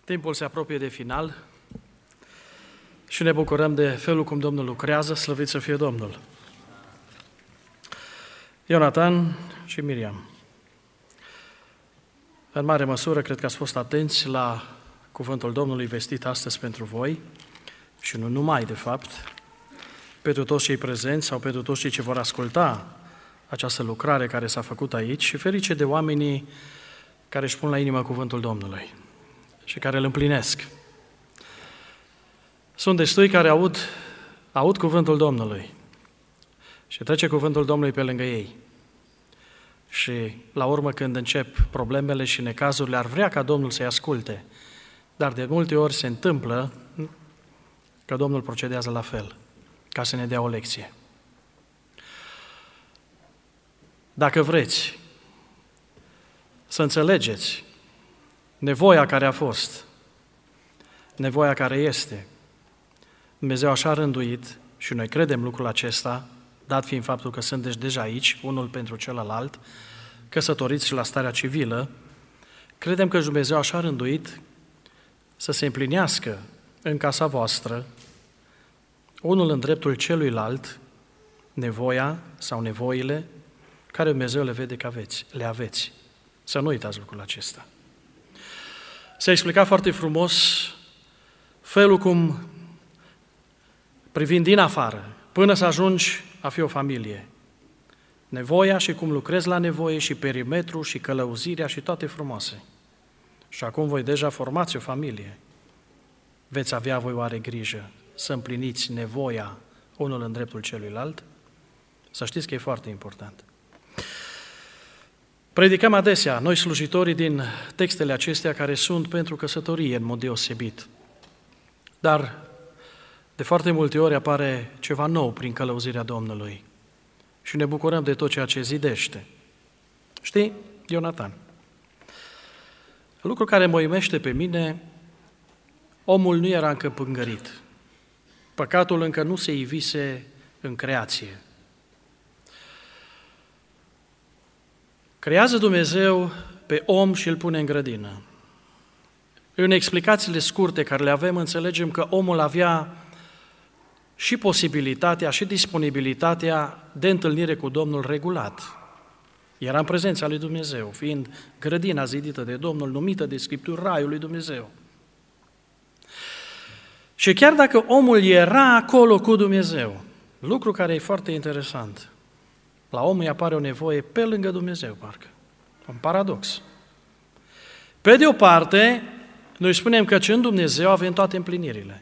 Timpul se apropie de final și ne bucurăm de felul cum Domnul lucrează, slăvit să fie Domnul. Ionatan și Miriam. În mare măsură, cred că ați fost atenți la cuvântul Domnului vestit astăzi pentru voi și nu numai, de fapt, pentru toți cei prezenți sau pentru toți cei ce vor asculta această lucrare care s-a făcut aici și ferice de oamenii care își pun la inimă cuvântul Domnului și care îl împlinesc. Sunt destui care aud cuvântul Domnului și trece cuvântul Domnului pe lângă ei. Și la urmă, când încep problemele și necazurile, ar vrea ca Domnul să-i asculte, dar de multe ori se întâmplă că Domnul procedează la fel, ca să ne dea o lecție. Dacă vreți să înțelegeți nevoia care a fost, nevoia care este, Dumnezeu așa a rânduit și noi credem lucrul acesta, dat fiind faptul că sunteți deja aici, unul pentru celălalt, căsătoriți și la starea civilă, credem că Dumnezeu așa a rânduit să se împlinească în casa voastră, unul în dreptul celuilalt, nevoia sau nevoile care Dumnezeu le vede că le aveți. Să nu uitați lucrul acesta. S-a explicat foarte frumos felul cum, privind din afară, până să ajungi a fi o familie, nevoia și cum lucrezi la nevoie și perimetru și călăuzirea și toate frumoase. Și acum voi deja formați o familie. Veți avea voi oare grijă să împliniți nevoia unul în dreptul celuilalt? Să știți că e foarte important. Predicăm adesea, noi slujitorii, din textele acestea care sunt pentru căsătorie în mod deosebit. Dar de foarte multe ori apare ceva nou prin călăuzirea Domnului și ne bucurăm de tot ceea ce zidește. Știi, Ionatan, lucru care mă uimește pe mine, omul nu era încă pângărit. Păcatul încă nu se ivise în creație. Creează Dumnezeu pe om și îl pune în grădină. În explicațiile scurte care le avem, înțelegem că omul avea și posibilitatea și disponibilitatea de întâlnire cu Domnul regulat. Era în prezența lui Dumnezeu, fiind grădina zidită de Domnul, numită de Scripturi Raiul lui Dumnezeu. Și chiar dacă omul era acolo cu Dumnezeu, lucru care e foarte interesant, la om îi apare o nevoie pe lângă Dumnezeu, parcă. Un paradox. Pe de o parte, noi spunem că în Dumnezeu avem toate împlinirile.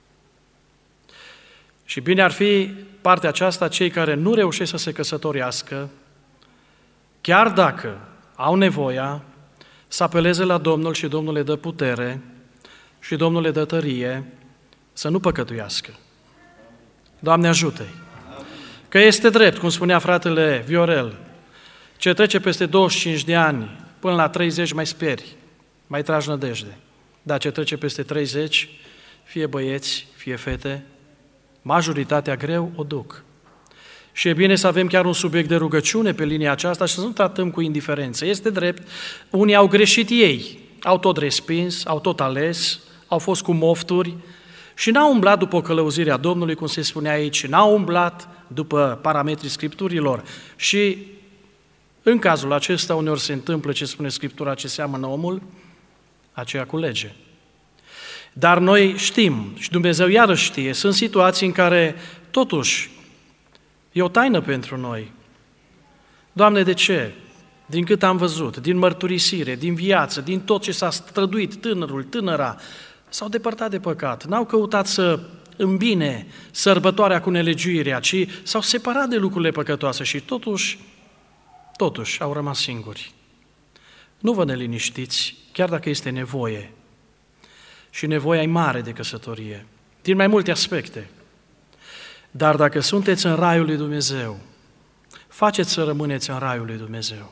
Și bine ar fi partea aceasta cei care nu reușesc să se căsătorească, chiar dacă au nevoia, să apeleze la Domnul și Domnul le dă putere și Domnul le dă tărie să nu păcătuiască. Doamne, ajută-i! Că este drept, cum spunea fratele Viorel, ce trece peste 25 de ani până la 30 mai speri, mai tragi nădejde. Dar ce trece peste 30, fie băieți, fie fete, majoritatea greu o duc. Și e bine să avem chiar un subiect de rugăciune pe linia aceasta și să nu tratăm cu indiferență. Este drept, unii au greșit ei, au tot respins, au tot ales, au fost cu mofturi și n-au umblat după călăuzirea Domnului, cum se spune aici, n-au umblat după parametrii Scripturilor. Și în cazul acesta uneori se întâmplă ce spune Scriptura, ce seamănă omul, aceea culege. Dar noi știm, și Dumnezeu iarăși știe, sunt situații în care totuși e o taină pentru noi. Doamne, de ce? Din cât am văzut, din mărturisire, din viață, din tot ce s-a străduit tânărul, tânăra, s-au depărtat de păcat, n-au căutat să îmbine sărbătoarea cu nelegiuirea, ci s-au separat de lucrurile păcătoase și totuși au rămas singuri. Nu vă neliniștiți, chiar dacă este nevoie. Și nevoia e mare de căsătorie, din mai multe aspecte. Dar dacă sunteți în Raiul lui Dumnezeu, faceți să rămâneți în Raiul lui Dumnezeu.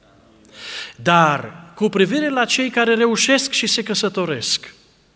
Dar cu privire la cei care reușesc și se căsătoresc,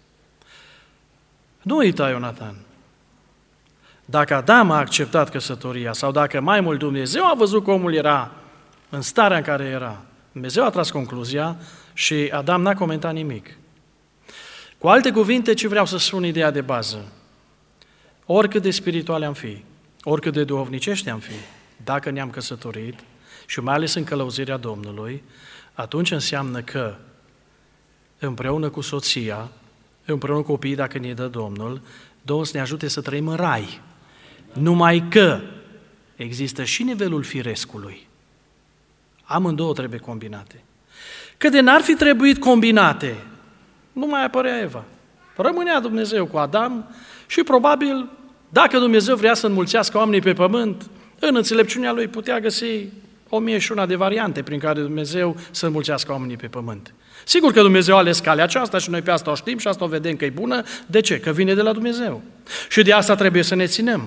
nu uita, Ionatan, dacă Adam a acceptat căsătoria sau dacă mai mult Dumnezeu a văzut că omul era în starea în care era, Dumnezeu a tras concluzia și Adam n-a comentat nimic. Cu alte cuvinte, ce vreau să spun ideea de bază? Oricât de spirituale am fi, oricât de duhovnicești am fi, dacă ne-am căsătorit și mai ales în călăuzirea Domnului, atunci înseamnă că împreună cu soția, împreună cu copiii, dacă ne dă Domnul, Domnul să ne ajute să trăim în rai. Numai că există și nivelul firescului. Amândouă trebuie combinate. Că de n-ar fi trebuit combinate, nu mai apărea Eva. Rămânea Dumnezeu cu Adam și probabil, dacă Dumnezeu vrea să înmulțească oamenii pe pământ, în înțelepciunea Lui putea găsi 1001 de variante prin care Dumnezeu să înmulțească oamenii pe pământ. Sigur că Dumnezeu a ales calea aceasta și noi pe asta o știm și asta o vedem că e bună. De ce? Că vine de la Dumnezeu. Și de asta trebuie să ne ținem.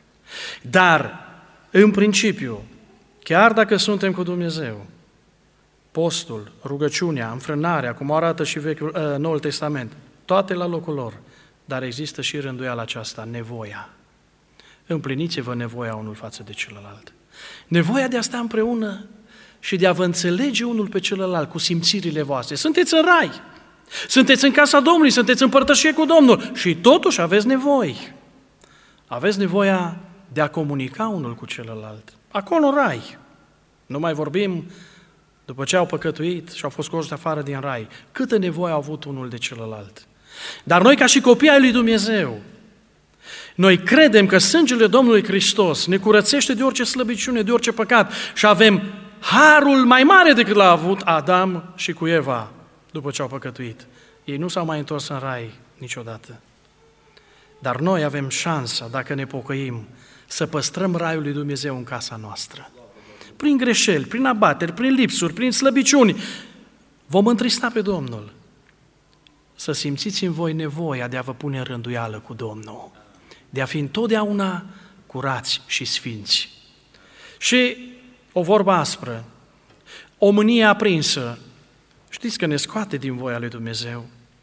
Dar, în principiu, chiar dacă suntem cu Dumnezeu, postul, rugăciunea, înfrânarea, cum arată și Noul Testament, toate la locul lor, dar există și rânduiala aceasta, nevoia. Împliniți-vă nevoia unul față de celălalt. Nevoia de a sta împreună și de a vă înțelege unul pe celălalt cu simțirile voastre. Sunteți în rai, sunteți în casa Domnului, sunteți în părtășie cu Domnul și totuși aveți nevoi. Aveți nevoia de a comunica unul cu celălalt. Acolo în rai. Nu mai vorbim după ce au păcătuit și au fost scoși afară din rai. Câtă nevoie au avut unul de celălalt. Dar noi, ca și copii ai lui Dumnezeu, noi credem că sângele Domnului Hristos ne curățește de orice slăbiciune, de orice păcat și avem harul mai mare decât l-a avut Adam și cu Eva după ce au păcătuit. Ei nu s-au mai întors în rai niciodată. Dar noi avem șansa, dacă ne pocăim, să păstrăm raiul lui Dumnezeu în casa noastră. Prin greșeli, prin abateri, prin lipsuri, prin slăbiciuni, vom întrista pe Domnul. Să simțiți în voi nevoia de a vă pune în rânduială cu Domnul, de a fi întotdeauna curați și sfinți. Și o vorbă aspră, o mânie aprinsă, știți că ne scoate din voia lui Dumnezeu.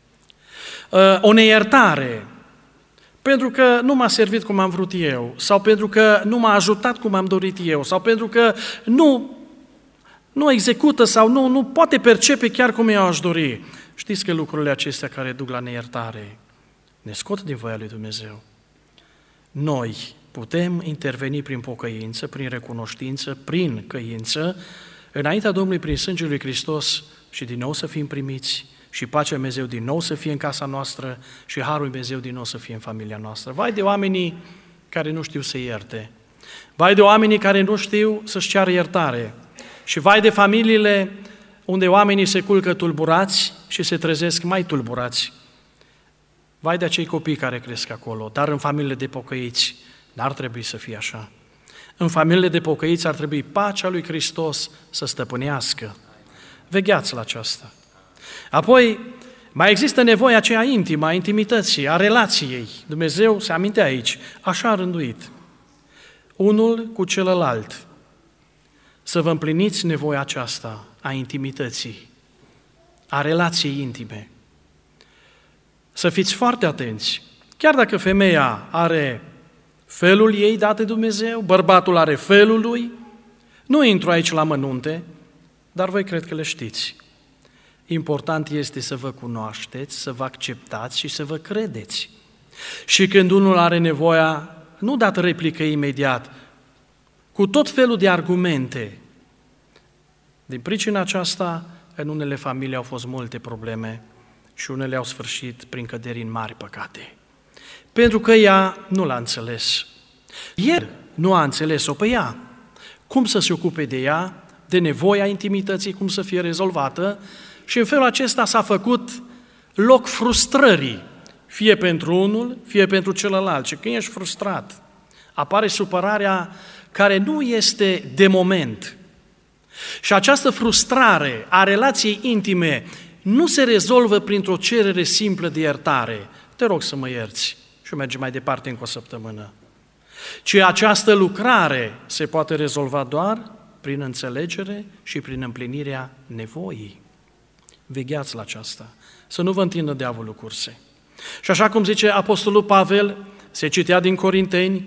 O neiertare, pentru că nu m-a servit cum am vrut eu, sau pentru că nu m-a ajutat cum am dorit eu, sau pentru că nu execută sau nu poate percepe chiar cum eu aș dori. Știți că lucrurile acestea care duc la neiertare ne scot din voia lui Dumnezeu. Noi putem interveni prin pocăință, prin recunoștință, prin căință, înaintea Domnului prin sângele lui Hristos și din nou să fim primiți și pacea lui Dumnezeu din nou să fie în casa noastră și harul lui Dumnezeu din nou să fie în familia noastră. Vai de oamenii care nu știu să ierte, vai de oamenii care nu știu să-și ceară iertare și vai de familiile unde oamenii se culcă tulburați și se trezesc mai tulburați. Vai de acei copii care cresc acolo, dar în familiile de pocăiți n-ar trebui să fie așa. În familiile de pocăiți ar trebui pacea lui Hristos să stăpânească. Vegheați la aceasta. Apoi, mai există nevoia aceea intimă, a intimității, a relației. Dumnezeu se aminte aici, așa a rânduit. Unul cu celălalt. Să vă împliniți nevoia aceasta a intimității, a relației intime. Să fiți foarte atenți. Chiar dacă femeia are felul ei dat de Dumnezeu, bărbatul are felul lui, nu intru aici la mănunte, dar voi cred că le știți. Important este să vă cunoașteți, să vă acceptați și să vă credeți. Și când unul are nevoia, nu dați replică imediat, cu tot felul de argumente. Din pricina aceasta, în unele familii au fost multe probleme și unele au sfârșit prin căderi în mari păcate. Pentru că ea nu l-a înțeles. El nu a înțeles-o pe ea. Cum să se ocupe de ea, de nevoia intimității, cum să fie rezolvată, și în felul acesta s-a făcut loc frustrării, fie pentru unul, fie pentru celălalt. Și când ești frustrat, apare supărarea care nu este de moment. Și această frustrare a relației intime nu se rezolvă printr-o cerere simplă de iertare. Te rog să mă ierți și mergem mai departe încă o săptămână. Ci această lucrare se poate rezolva doar prin înțelegere și prin împlinirea nevoii. Vegheați la aceasta, să nu vă întindă diavolul curse. Și așa cum zice Apostolul Pavel, se citea din Corinteni,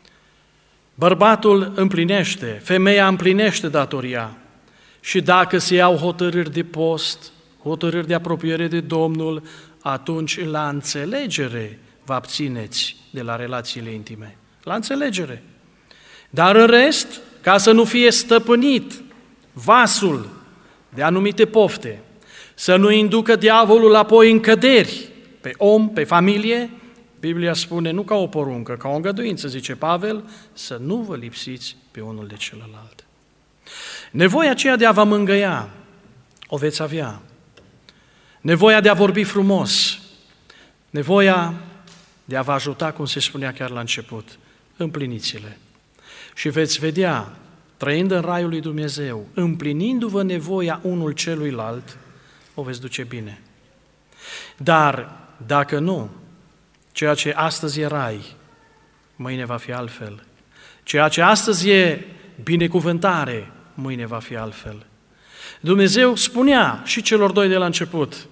bărbatul împlinește, femeia împlinește datoria și dacă se iau hotărâri de post, hotărâri de apropiere de Domnul, atunci la înțelegere vă abțineți de la relațiile intime. La înțelegere. Dar în rest, ca să nu fie stăpânit vasul de anumite pofte, să nu inducă diavolul apoi în căderi pe om, pe familie, Biblia spune, nu ca o poruncă, ca o îngăduință, zice Pavel, să nu vă lipsiți pe unul de celălalt. Nevoia aceea de a vă mângâia, o veți avea. Nevoia de a vorbi frumos, nevoia de a vă ajuta, cum se spunea chiar la început, împliniți-le. Și veți vedea, trăind în raiul lui Dumnezeu, împlinindu-vă nevoia unul celuilalt, o veți duce bine. Dar dacă nu, ceea ce astăzi e rai, mâine va fi altfel. Ceea ce astăzi e binecuvântare, mâine va fi altfel. Dumnezeu spunea și celor doi de la început,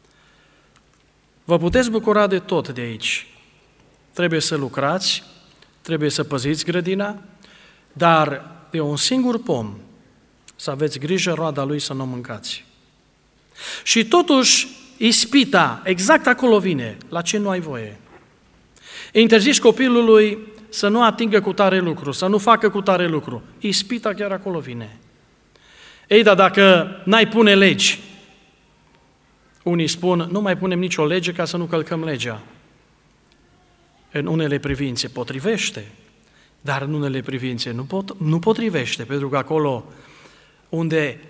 vă puteți bucura de tot de aici. Trebuie să lucrați, trebuie să păziți grădina, dar de un singur pom să aveți grijă roada lui să nu o mâncați. Și totuși, ispita, exact acolo vine, la ce nu ai voie. Interzici copilului să nu atingă cu tare lucru, să nu facă cu tare lucru. Ispita chiar acolo vine. Ei, dar dacă n-ai pune legi, unii spun, nu mai punem nicio lege ca să nu călcăm legea. În unele privințe potrivește, dar în unele privințe nu potrivește, pentru că acolo unde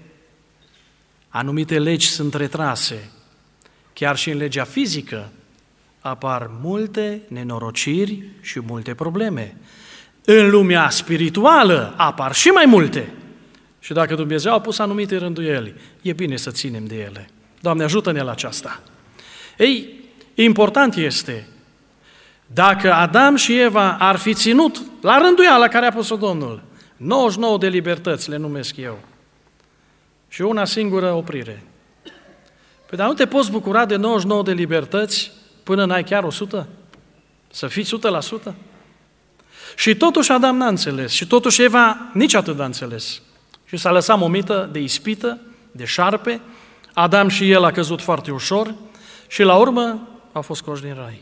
anumite legi sunt retrase, chiar și în legea fizică, apar multe nenorociri și multe probleme. În lumea spirituală apar și mai multe. Și dacă Dumnezeu a pus anumite rânduieli, e bine să ținem de ele. Doamne, ajută-ne la aceasta. Ei, important este, dacă Adam și Eva ar fi ținut la rânduiala care a pus-o Domnul, 99 de libertăți le numesc eu, și una singură oprire. Păi dar nu te poți bucura de 99 de libertăți până n-ai chiar 100? Să fii 100%? Și totuși Adam n-a înțeles și totuși Eva nici atât n-a înțeles. Și s-a lăsat momită de ispită, de șarpe, Adam și el a căzut foarte ușor și la urmă au fost scoși din rai.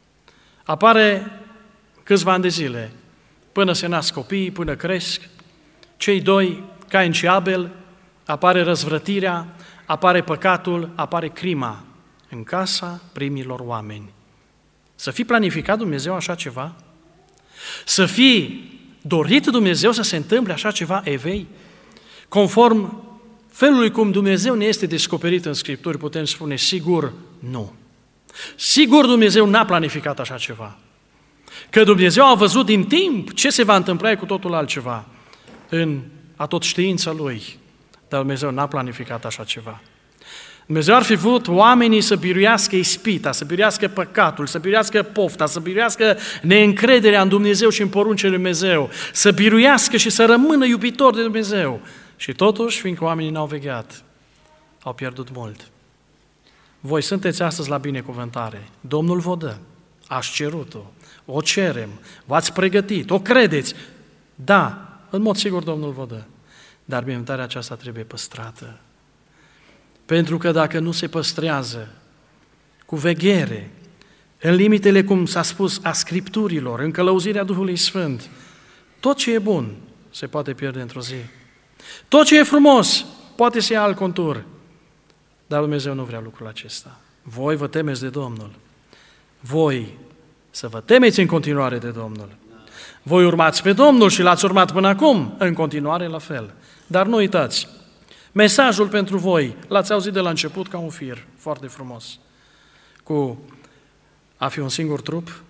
Apare câțiva ani de zile, până se nasc copiii, până cresc, cei doi, Cain și Abel, apare răzvrătirea, apare păcatul, apare crima în casa primilor oameni. Să fi planificat Dumnezeu așa ceva? Să fi dorit Dumnezeu să se întâmple așa ceva, Evei? Conform felului cum Dumnezeu ne este descoperit în Scripturi, putem spune sigur nu. Sigur Dumnezeu n-a planificat așa ceva. Că Dumnezeu a văzut din timp ce se va întâmpla cu totul altceva în atotștiința Lui. Dar Dumnezeu n-a planificat așa ceva. Dumnezeu ar fi vrut oamenii să biruiască ispita, să biruiască păcatul, să biruiască pofta, să biruiască neîncrederea în Dumnezeu și în poruncile lui Dumnezeu, să biruiască și să rămână iubitor de Dumnezeu. Și totuși, fiindcă oamenii n-au vegheat, au pierdut mult. Voi sunteți astăzi la binecuvântare. Domnul vă dă. Ați cerut-o. O cerem. V-ați pregătit. O credeți. Da, în mod sigur Domnul vă dă. Dar binecuvântarea aceasta trebuie păstrată. Pentru că dacă nu se păstrează cu veghere, în limitele, cum s-a spus, a Scripturilor, în călăuzirea Duhului Sfânt, tot ce e bun se poate pierde într-o zi. Tot ce e frumos poate să ia alt contur. Dar Dumnezeu nu vrea lucrul acesta. Voi vă temeți de Domnul. Voi să vă temeți în continuare de Domnul. Voi urmați pe Domnul și l-ați urmat până acum, în continuare la fel. Dar nu uitați, mesajul pentru voi l-ați auzit de la început ca un fir foarte frumos. Cu a fi un singur trup,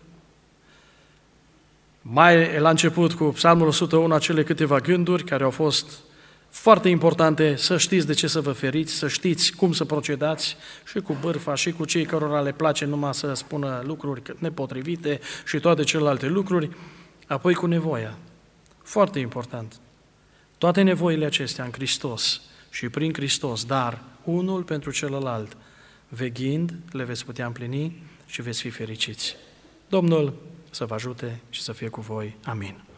mai la început cu Psalmul 101, acele câteva gânduri care au fost foarte importante, să știți de ce să vă feriți, să știți cum să procedați și cu bârfa și cu cei cărora le place numai să spună lucruri nepotrivite și toate celelalte lucruri, apoi cu nevoia. Foarte important. Toate nevoile acestea în Hristos și prin Hristos, dar unul pentru celălalt, veghind, le veți putea împlini și veți fi fericiți. Domnul să vă ajute și să fie cu voi. Amin.